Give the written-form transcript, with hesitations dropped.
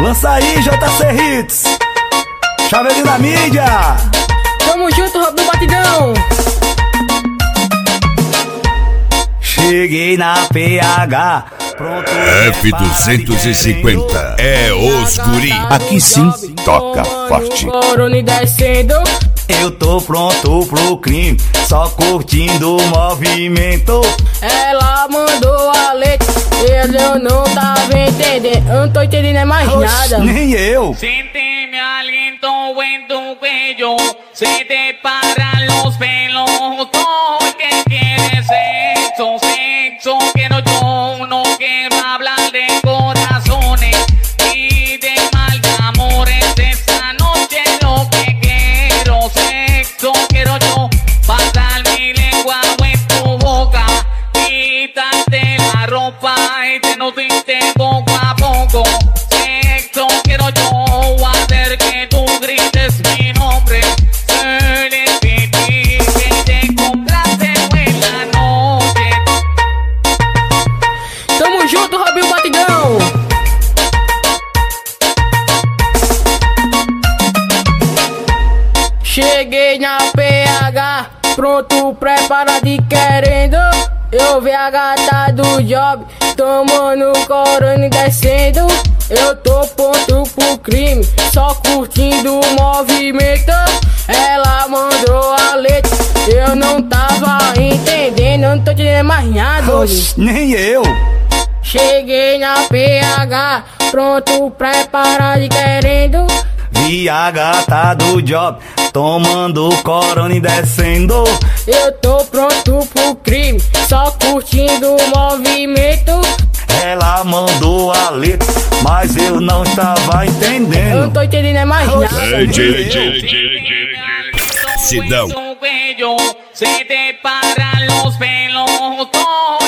Lança aí, JC Hits. Chaveirinho da mídia. Tamo junto, Robinho Batidão. Cheguei na PH, pronto. F250 é os guri. Aqui sim toca forte. Corona descendo. Eu tô pronto pro crime, só curtindo o movimento. Ela mandou a letra, eu não tava entendendo. Eu não tô entendendo mais nada. Nem eu. Siente mi aliento en tu cuello, se te paran los pelos. Todo que quiere sexo, sexo quiero yo. No quiero hablar de corazones y de mal de amores. Esta noche lo que quiero, sexo quiero yo. Pasar mi lengua en tu boca, quitarte la ropa y te nutrirte poco a poco. Sexo quiero yo, hacer que tú grites mi nombre. Eres mi que te complace en la noche. Tamo junto, Robinho Batidão. Cheguei na PH, pronto, preparado e querendo. Eu vi a gata do job, tomando corona e descendo. Eu tô pronto pro crime, só curtindo o movimento. Ela mandou a letra, eu não tava entendendo. Eu não tô entendendo mais nada. Nem eu. Cheguei na PH, pronto, preparado e querendo. Vi a gata do job, tomando corona e descendo. Eu tô pronto pro crime, só curtindo o movimento. Ela mandou a letra, mas eu não estava Eu não entendendo. tô entendendo mais nada. Sidão. Se te paran los pelos.